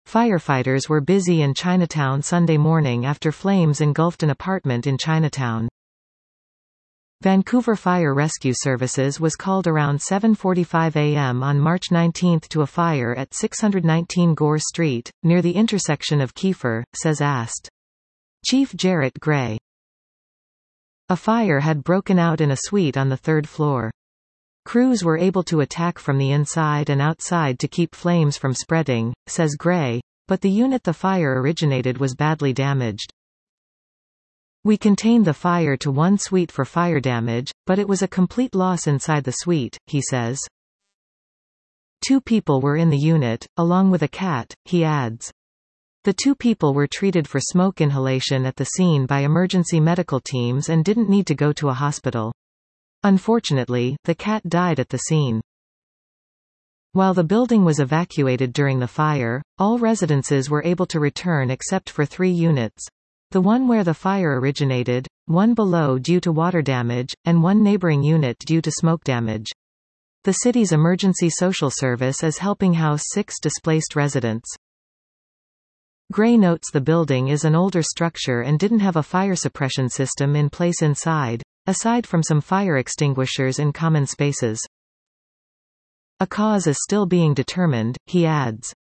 Firefighters were busy in Chinatown Sunday morning after flames engulfed an apartment in Chinatown. Vancouver Fire Rescue Services was called around 7:45 a.m. on March 19 to a fire at 619 Gore Street, near the intersection of Kiefer, says AST. Chief Jarrett Gray. A fire had broken out in a suite on the third floor. Crews were able to attack from the inside and outside to keep flames from spreading, says Gray, but the unit the fire originated was badly damaged. We contained the fire to one suite for fire damage, but it was a complete loss inside the suite, he says. 2 people were in the unit, along with a cat, he adds. The 2 people were treated for smoke inhalation at the scene by emergency medical teams and didn't need to go to a hospital. Unfortunately, the cat died at the scene. While the building was evacuated during the fire, all residences were able to return except for 3 units. The one where the fire originated, 1 below due to water damage, and 1 neighboring unit due to smoke damage. The city's emergency social service is helping house 6 displaced residents. Gray notes the building is an older structure and didn't have a fire suppression system in place inside, aside from some fire extinguishers in common spaces. A cause is still being determined, he adds.